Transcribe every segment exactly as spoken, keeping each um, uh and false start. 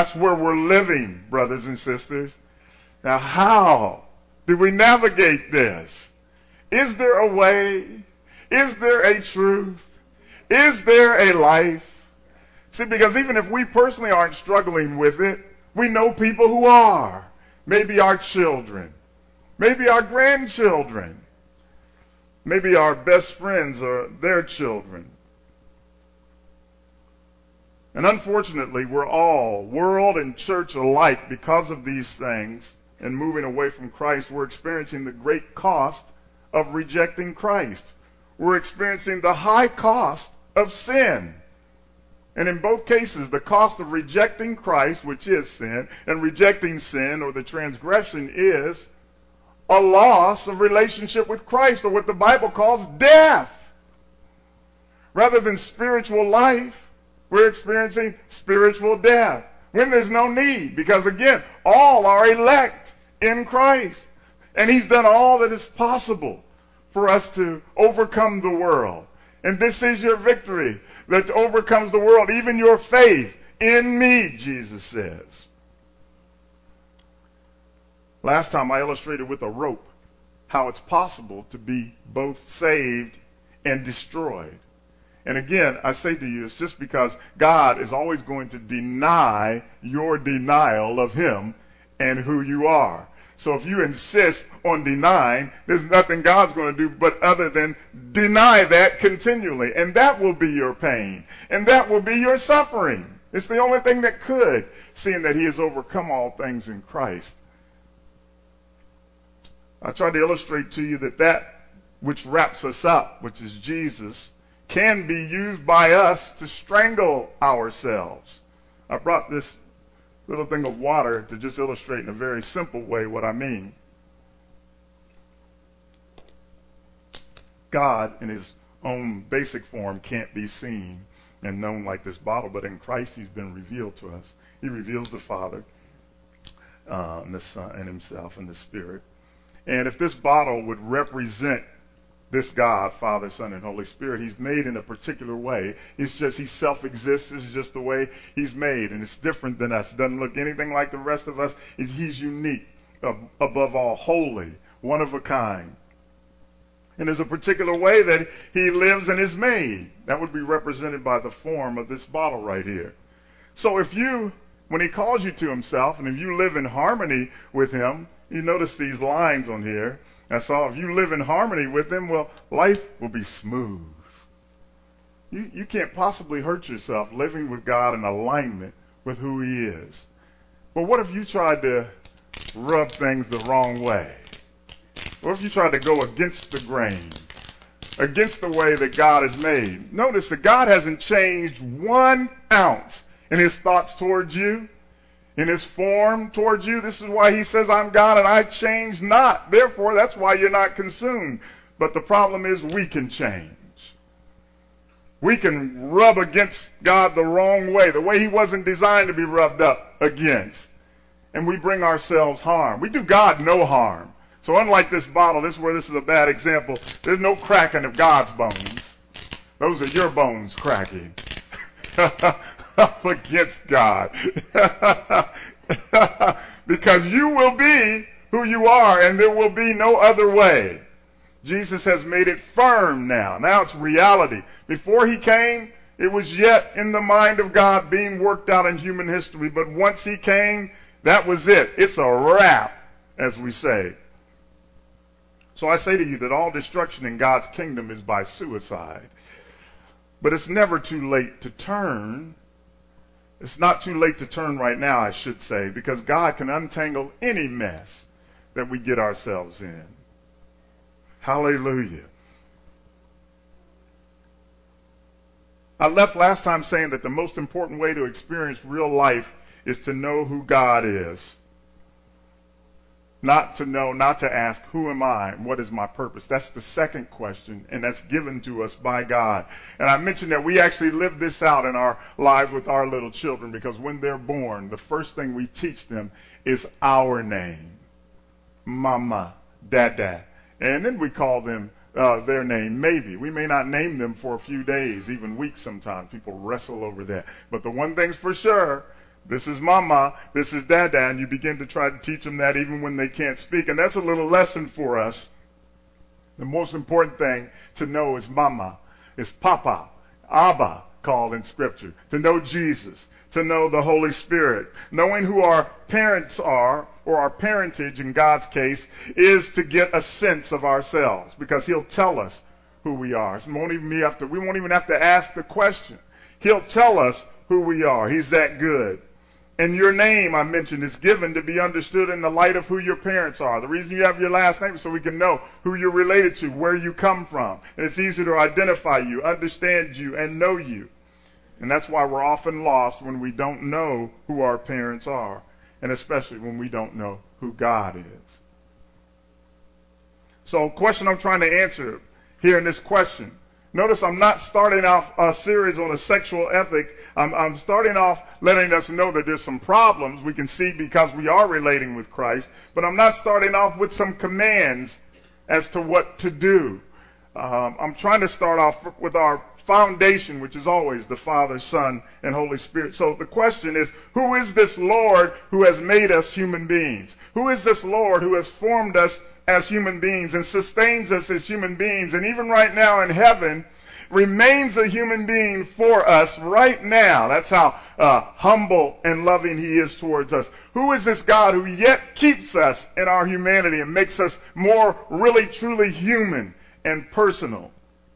That's where we're living, brothers and sisters. Now, how do we navigate this? Is there a way? Is there a truth? Is there a life? See, because even if we personally aren't struggling with it, we know people who are. Maybe our children. Maybe our grandchildren. Maybe our best friends or their children. And unfortunately, we're all, world and church alike, because of these things and moving away from Christ, we're experiencing the great cost of rejecting Christ. We're experiencing the high cost of sin. And in both cases, the cost of rejecting Christ, which is sin, and rejecting sin, or the transgression, is a loss of relationship with Christ, or what the Bible calls death. Rather than spiritual life, we're experiencing spiritual death when there's no need. Because again, all are elect in Christ. And He's done all that is possible for us to overcome the world. And this is your victory that overcomes the world, even your faith in me, Jesus says. Last time I illustrated with a rope how it's possible to be both saved and destroyed. And again, I say to you, it's just because God is always going to deny your denial of Him and who you are. So if you insist on denying, there's nothing God's going to do but other than deny that continually. And that will be your pain. And that will be your suffering. It's the only thing that could, seeing that He has overcome all things in Christ. I tried to illustrate to you that that which wraps us up, which is Jesus, can be used by us to strangle ourselves. I brought this little thing of water to just illustrate in a very simple way what I mean. God, in His own basic form, can't be seen and known like this bottle, but in Christ He's been revealed to us. He reveals the Father, uh, and the Son, and Himself, and the Spirit. And if this bottle would represent this God, Father, Son, and Holy Spirit, He's made in a particular way. It's just He self-exists. It's just the way He's made. And it's different than us. It doesn't look anything like the rest of us. He's unique, above all, holy, one of a kind. And there's a particular way that He lives and is made. That would be represented by the form of this bottle right here. So if you, when He calls you to Himself, and if you live in harmony with Him, you notice these lines on here. That's all. If you live in harmony with Him, well, life will be smooth. You, you can't possibly hurt yourself living with God in alignment with who He is. But what if you tried to rub things the wrong way? What if you tried to go against the grain, against the way that God is made? Notice that God hasn't changed one ounce in His thoughts towards you, in His form towards you. This is why He says, I'm God and I change not. Therefore, that's why you're not consumed. But the problem is we can change. We can rub against God the wrong way, the way He wasn't designed to be rubbed up against. And we bring ourselves harm. We do God no harm. So unlike this bottle, this is where this is a bad example. There's no cracking of God's bones. Those are your bones cracking. Up against God. Because you will be who you are, and there will be no other way. Jesus has made it firm now. Now it's reality. Before He came, it was yet in the mind of God being worked out in human history. But once He came, that was it. It's a wrap, as we say. So I say to you that all destruction in God's kingdom is by suicide. But it's never too late to turn. It's not too late to turn right now, I should say, because God can untangle any mess that we get ourselves in. Hallelujah. I left last time saying that the most important way to experience real life is to know who God is. Not to know, not to ask, who am I and what is my purpose? That's the second question, and that's given to us by God. And I mentioned that we actually live this out in our lives with our little children, because when they're born, the first thing we teach them is our name. Mama, Dada. And then we call them uh, their name, maybe. We may not name them for a few days, even weeks sometimes. People wrestle over that. But the one thing's for sure, This is mama, this is dada, and you begin to try to teach them that even when they can't speak. And that's a little lesson for us. The most important thing to know is mama, is papa, Abba called in Scripture. To know Jesus, to know the Holy Spirit. Knowing who our parents are, or our parentage in God's case, is to get a sense of ourselves, because He'll tell us who we are. So we won't even have to, we won't even have to ask the question. He'll tell us who we are. He's that good. And your name, I mentioned, is given to be understood in the light of who your parents are. The reason you have your last name is so we can know who you're related to, where you come from. And it's easy to identify you, understand you, and know you. And that's why we're often lost when we don't know who our parents are, and especially when we don't know who God is. So, question I'm trying to answer here in this question. Notice I'm not starting off a series on a sexual ethic. I'm, I'm starting off letting us know that there's some problems we can see because we are relating with Christ. But I'm not starting off with some commands as to what to do. Um, I'm trying to start off with our foundation, which is always the Father, Son, and Holy Spirit. So the question is, who is this Lord who has made us human beings? Who is this Lord who has formed us as human beings and sustains us as human beings, and even right now in heaven remains a human being for us right now? That's how uh, humble and loving He is towards us. Who is this God who yet keeps us in our humanity and makes us more really truly human and personal?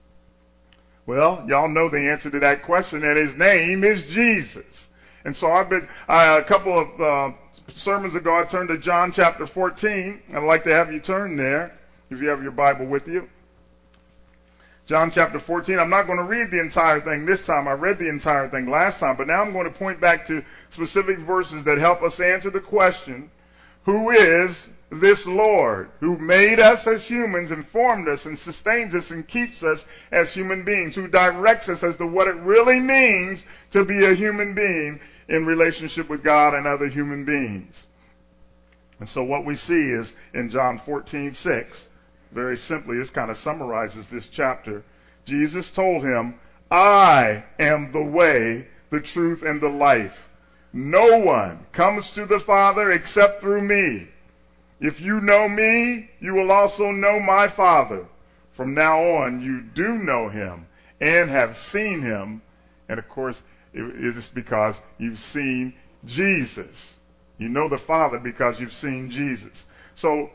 Well, y'all know the answer to that question, and His name is Jesus. And so I've been uh, a couple of uh, sermons ago, I turned to John chapter fourteen. I'd like to have you turn there, if you have your Bible with you. John chapter fourteen. I'm not going to read the entire thing this time. I read the entire thing last time, but now I'm going to point back to specific verses that help us answer the question, who is this Lord who made us as humans and formed us and sustains us and keeps us as human beings, who directs us as to what it really means to be a human being in relationship with God and other human beings. And so what we see is in John fourteen six, very simply, this kind of summarizes this chapter. Jesus told him, I am the way, the truth, and the life. No one comes to the Father except through me. If you know me, you will also know my Father. From now on, you do know Him and have seen Him. And of course, it is because you've seen Jesus. You know the Father because you've seen Jesus. So,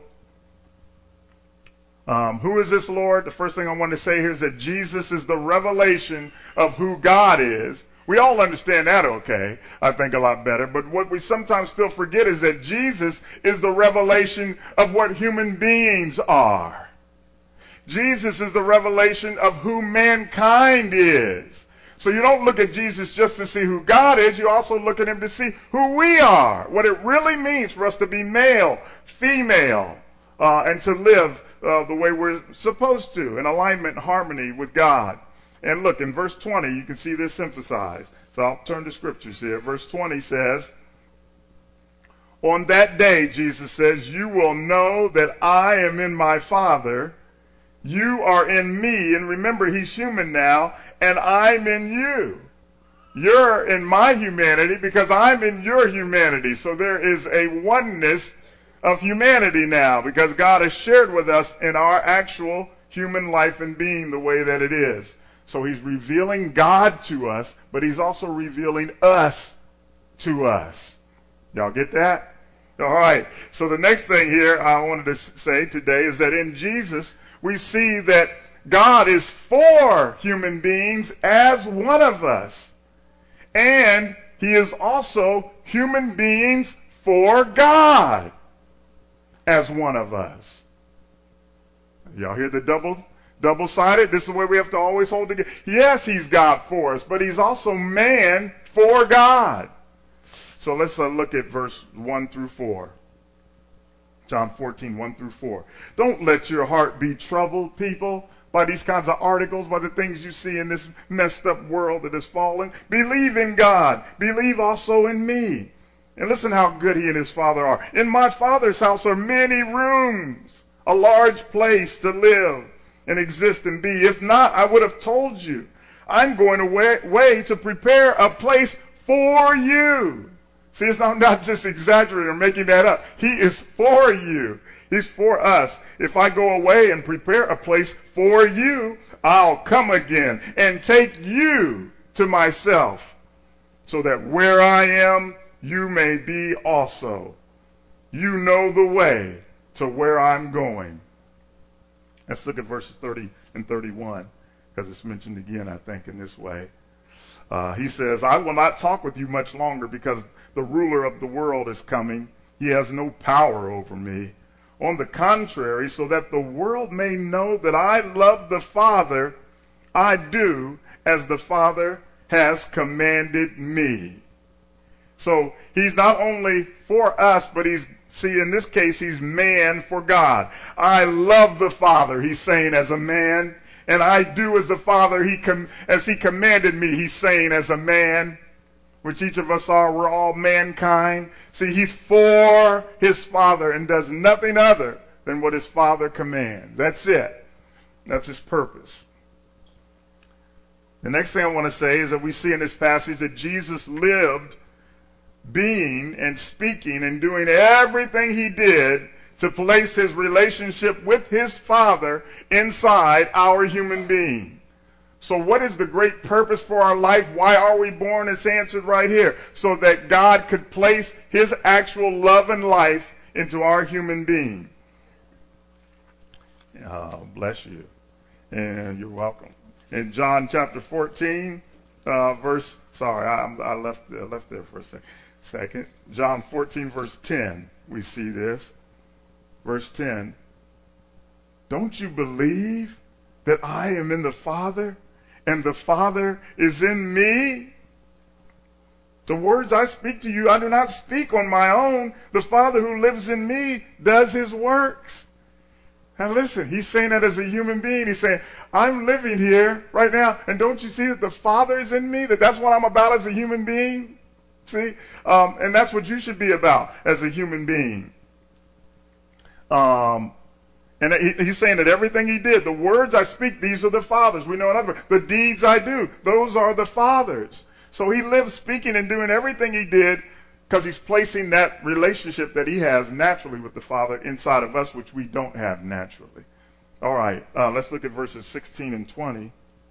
um, who is this Lord? The first thing I want to say here is that Jesus is the revelation of who God is. We all understand that, okay, I think a lot better. But what we sometimes still forget is that Jesus is the revelation of what human beings are. Jesus is the revelation of who mankind is. So you don't look at Jesus just to see who God is. You also look at Him to see who we are. What it really means for us to be male, female, uh, and to live uh, the way we're supposed to, in alignment and harmony with God. And look, in verse twenty, you can see this emphasized. So I'll turn to scriptures here. Verse twenty says, on that day, Jesus says, you will know that I am in my Father. You are in me. And remember, He's human now, and I'm in you. You're in my humanity because I'm in your humanity. So there is a oneness of humanity now because God has shared with us in our actual human life and being the way that it is. So He's revealing God to us, but He's also revealing us to us. Y'all get that? All right. So the next thing here I wanted to say today is that in Jesus, we see that God is for human beings as one of us. And He is also human beings for God as one of us. Y'all hear the double double-sided? This is where we have to always hold together. Yes, He's God for us, but He's also man for God. So let's uh, look at verse one through four. John fourteen, one through four. Don't let your heart be troubled, people, by these kinds of articles, by the things you see in this messed up world that is fallen. Believe in God. Believe also in me. And listen how good He and His Father are. In my Father's house are many rooms, a large place to live and exist and be. If not, I would have told you. I'm going away to prepare a place for you. See, it's not, not just exaggerating or making that up. He is for you. He's for us. If I go away and prepare a place for you, I'll come again and take you to myself, so that where I am, you may be also. You know the way to where I'm going. Let's look at verses thirty and thirty-one, because it's mentioned again, I think, in this way. Uh, he says, I will not talk with you much longer, because the ruler of the world is coming. He has no power over me. On the contrary, so that the world may know that I love the Father, I do as the Father has commanded me. So he's not only for us, but he's, see, in this case, he's man for God. I love the Father, he's saying as a man, and I do as the Father, he com- as he commanded me, he's saying as a man, which each of us are, we're all mankind. See, he's for his Father and does nothing other than what his Father commands. That's it. That's his purpose. The next thing I want to say is that we see in this passage that Jesus lived being and speaking and doing everything he did to place his relationship with his Father inside our human being. So what is the great purpose for our life? Why are we born? It's answered right here. So that God could place his actual love and life into our human being. Oh, bless you. And you're welcome. In John chapter fourteen, uh, verse, sorry, I, I left, uh, left there for a sec, second. John fourteen, verse ten, we see this. Verse ten, don't you believe that I am in the Father and the Father is in me? The words I speak to you, I do not speak on my own. The Father who lives in me does his works. Now listen, he's saying that as a human being. He's saying, I'm living here right now, and don't you see that the Father is in me? That that's what I'm about as a human being? See? Um, and that's what you should be about as a human being. Um, and he, he's saying that everything he did, the words I speak, these are the Father's. We know another. The deeds I do, those are the Father's. So he lived speaking and doing everything he did because he's placing that relationship that he has naturally with the Father inside of us, which we don't have naturally. All right, uh, let's look at verses sixteen and twenty.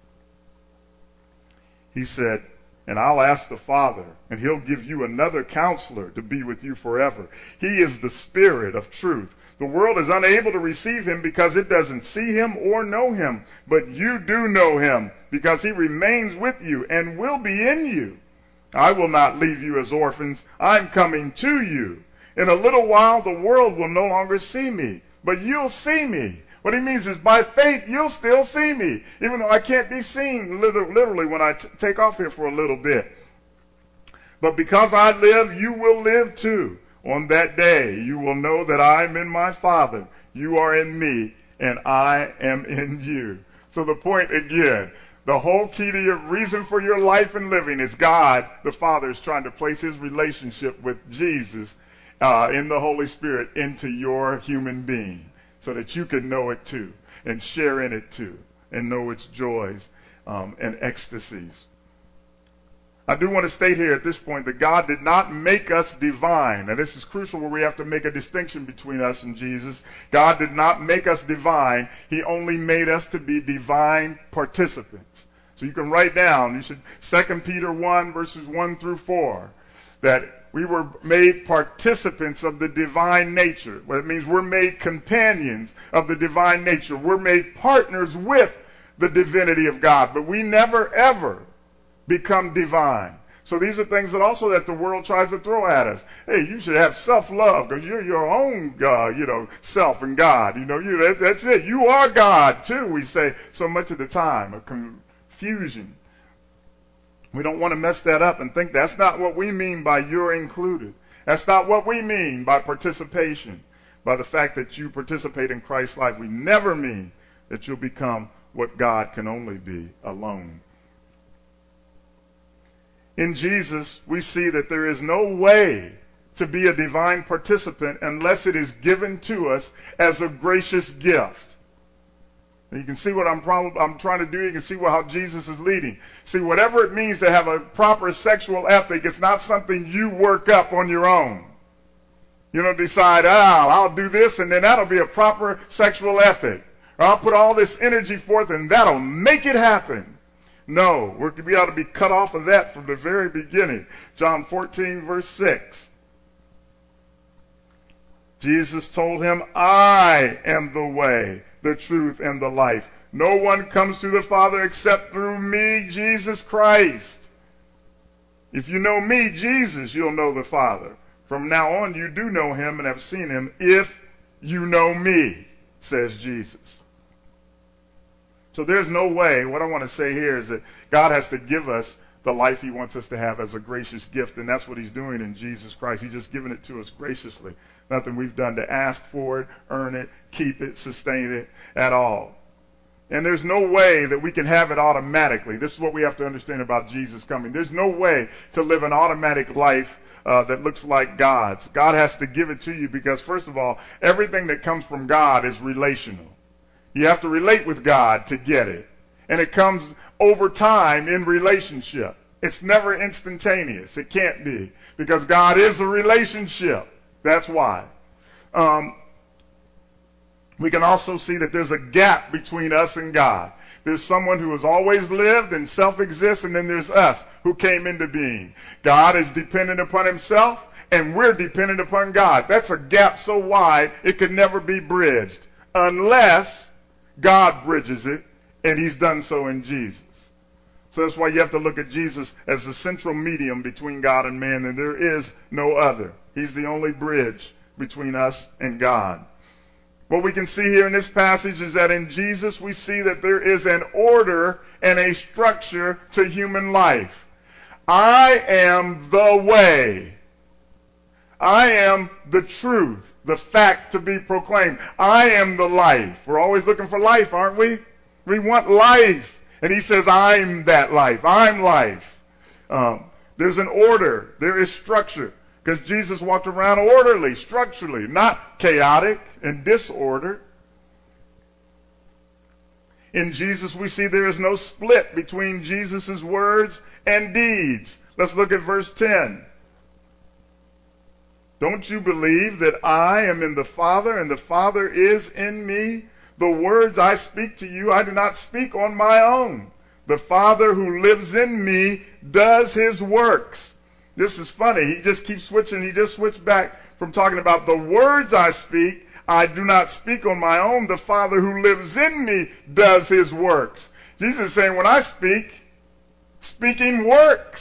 He said, and I'll ask the Father, and he'll give you another counselor to be with you forever. He is the Spirit of truth. The world is unable to receive him because it doesn't see him or know him. But you do know him because he remains with you and will be in you. I will not leave you as orphans. I'm coming to you. In a little while, the world will no longer see me, but you'll see me. What he means is by faith, you'll still see me, even though I can't be seen literally when I t- take off here for a little bit. But because I live, you will live too. On that day, you will know that I'm in my Father, you are in me, and I am in you. So the point again, the whole key to your reason for your life and living is God, the Father, is trying to place his relationship with Jesus uh, in the Holy Spirit into your human being so that you can know it too and share in it too and know its joys um, and ecstasies. I do want to state here at this point that God did not make us divine. And this is crucial where we have to make a distinction between us and Jesus. God did not make us divine. He only made us to be divine participants. So you can write down, you should, Second Peter one, verses one through four, that we were made participants of the divine nature. What it means, we're made companions of the divine nature. We're made partners with the divinity of God. But we never, ever become divine. So these are things that also that the world tries to throw at us. Hey, you should have self-love because you're your own God, you know, self and God. You know, you that, that's it. You are God too, we say so much of the time. A confusion. We don't want to mess that up and think that's not what we mean by you're included. That's not what we mean by participation. By the fact that you participate in Christ's life, we never mean that you'll become what God can only be alone. In Jesus, we see that there is no way to be a divine participant unless it is given to us as a gracious gift. And you can see what I'm, prob- I'm trying to do. You can see what, how Jesus is leading. See, whatever it means to have a proper sexual ethic, it's not something you work up on your own. You don't decide, oh, I'll do this, and then that'll be a proper sexual ethic. Or I'll put all this energy forth, and that'll make it happen. No, we're, we ought to be cut off of that from the very beginning. John fourteen, verse six. Jesus told him, I am the way, the truth, and the life. No one comes to the Father except through me, Jesus Christ. If you know me, Jesus, you'll know the Father. From now on, you do know him and have seen him if you know me, says Jesus. So there's no way, what I want to say here is that God has to give us the life he wants us to have as a gracious gift, and that's what he's doing in Jesus Christ. He's just giving it to us graciously. Nothing we've done to ask for it, earn it, keep it, sustain it at all. And there's no way that we can have it automatically. This is what we have to understand about Jesus coming. There's no way to live an automatic life uh, that looks like God's. God has to give it to you because, first of all, everything that comes from God is relational. You have to relate with God to get it. And it comes over time in relationship. It's never instantaneous. It can't be. Because God is a relationship. That's why. Um, we can also see that there's a gap between us and God. There's someone who has always lived and self-exists, and then there's us who came into being. God is dependent upon himself, and we're dependent upon God. That's a gap so wide it could never be bridged unless God bridges it, and he's done so in Jesus. So that's why you have to look at Jesus as the central medium between God and man, and there is no other. He's the only bridge between us and God. What we can see here in this passage is that in Jesus we see that there is an order and a structure to human life. I am the way. I am the truth, the fact to be proclaimed. I am the life. We're always looking for life, aren't we? We want life. And he says, I'm that life. I'm life. Um, there's an order. There is structure. Because Jesus walked around orderly, structurally, not chaotic and disorder. In Jesus, we see there is no split between Jesus' words and deeds. Let's look at verse ten. Don't you believe that I am in the Father and the Father is in me? The words I speak to you, I do not speak on my own. The Father who lives in me does his works. This is funny. He just keeps switching. He just switched back from talking about the words I speak. I do not speak on my own. The Father who lives in me does his works. Jesus is saying when I speak, speaking works.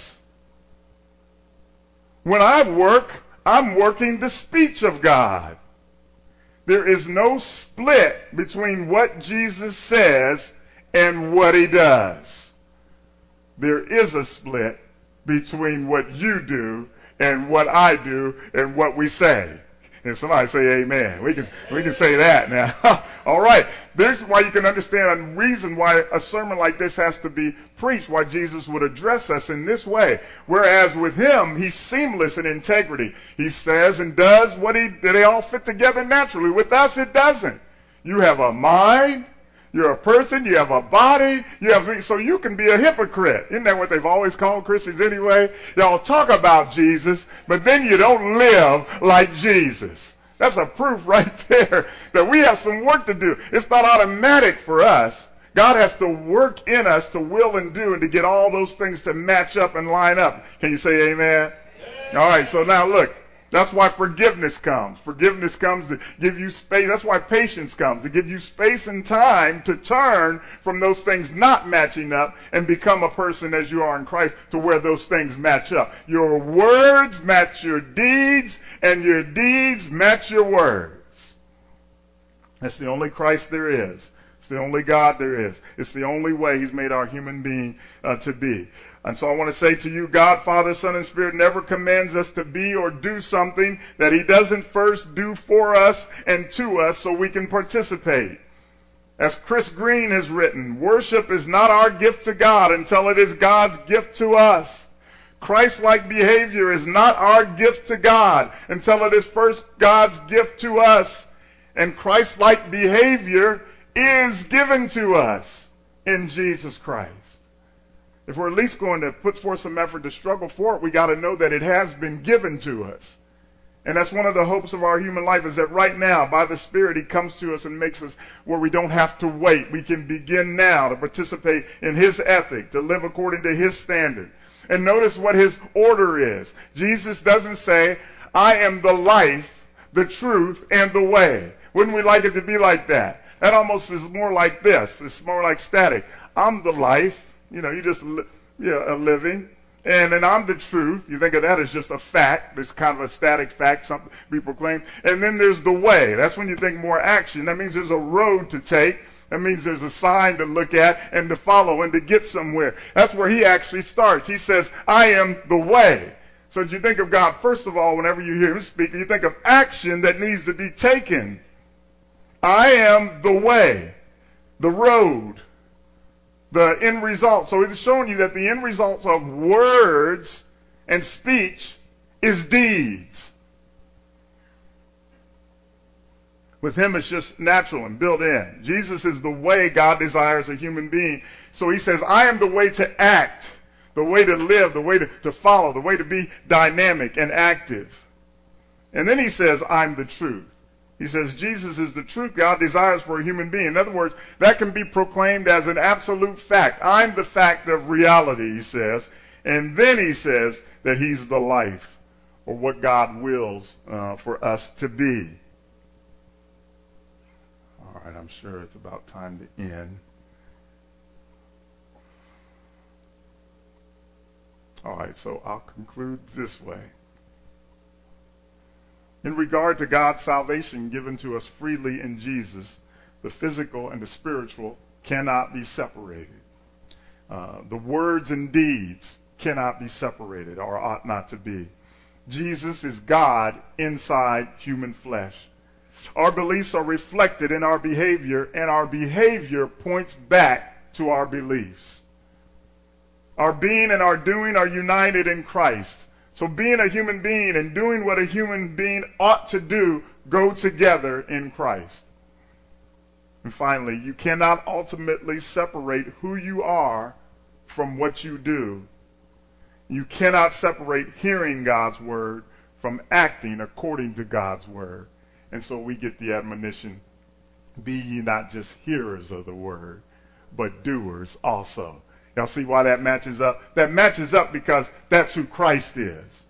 When I work, I'm working the speech of God. There is no split between what Jesus says and what he does. There is a split between what you do and what I do and what we say. And somebody say amen. We can we can say that now. All right. There's why you can understand a reason why a sermon like this has to be preached, why Jesus would address us in this way. Whereas with him, he's seamless in integrity. He says and does what he, they all fit together naturally. With us, it doesn't. You have a mind. You're a person, you have a body, you have, so you can be a hypocrite. Isn't that what they've always called Christians anyway? Y'all talk about Jesus, but then you don't live like Jesus. That's a proof right there that we have some work to do. It's not automatic for us. God has to work in us to will and do and to get all those things to match up and line up. Can you say amen? Amen. All right, so now look. That's why forgiveness comes. Forgiveness comes to give you space. That's why patience comes, to give you space and time to turn from those things not matching up and become a person as you are in Christ to where those things match up. Your words match your deeds, and your deeds match your words. That's the only Christ there is. It's the only God there is. It's the only way he's made our human being uh, to be. And so I want to say to you, God, Father, Son, and Spirit never commands us to be or do something that he doesn't first do for us and to us so we can participate. As Chris Green has written, worship is not our gift to God until it is God's gift to us. Christ-like behavior is not our gift to God until it is first God's gift to us. And Christ-like behavior is given to us in Jesus Christ. If we're at least going to put forth some effort to struggle for it, we got to know that it has been given to us. And that's one of the hopes of our human life, is that right now, by the Spirit, He comes to us and makes us where we don't have to wait. We can begin now to participate in His ethic, to live according to His standard. And notice what His order is. Jesus doesn't say, I am the life, the truth, and the way. Wouldn't we like it to be like that? That almost is more like this. It's more like static. I'm the life. You know, you just, you know, a living. And then I'm the truth. You think of that as just a fact. It's kind of a static fact, something we proclaim. And then there's the way. That's when you think more action. That means there's a road to take. That means there's a sign to look at and to follow and to get somewhere. That's where He actually starts. He says, I am the way. So as you think of God, first of all, whenever you hear Him speak, you think of action that needs to be taken. I am the way, the road, the end result. So He's showing you that the end results of words and speech is deeds. With Him, it's just natural and built in. Jesus is the way God desires a human being. So He says, I am the way to act, the way to live, the way to, to follow, the way to be dynamic and active. And then He says, I'm the truth. He says Jesus is the truth God desires for a human being. In other words, that can be proclaimed as an absolute fact. I'm the fact of reality, He says. And then He says that He's the life, or what God wills uh, for us to be. All right, I'm sure it's about time to end. All right, so I'll conclude this way. In regard to God's salvation given to us freely in Jesus, the physical and the spiritual cannot be separated. Uh, the words and deeds cannot be separated, or ought not to be. Jesus is God inside human flesh. Our beliefs are reflected in our behavior, and our behavior points back to our beliefs. Our being and our doing are united in Christ. So being a human being and doing what a human being ought to do go together in Christ. And finally, you cannot ultimately separate who you are from what you do. You cannot separate hearing God's word from acting according to God's word. And so we get the admonition, be ye not just hearers of the word, but doers also. Y'all see why that matches up? That matches up because that's who Christ is.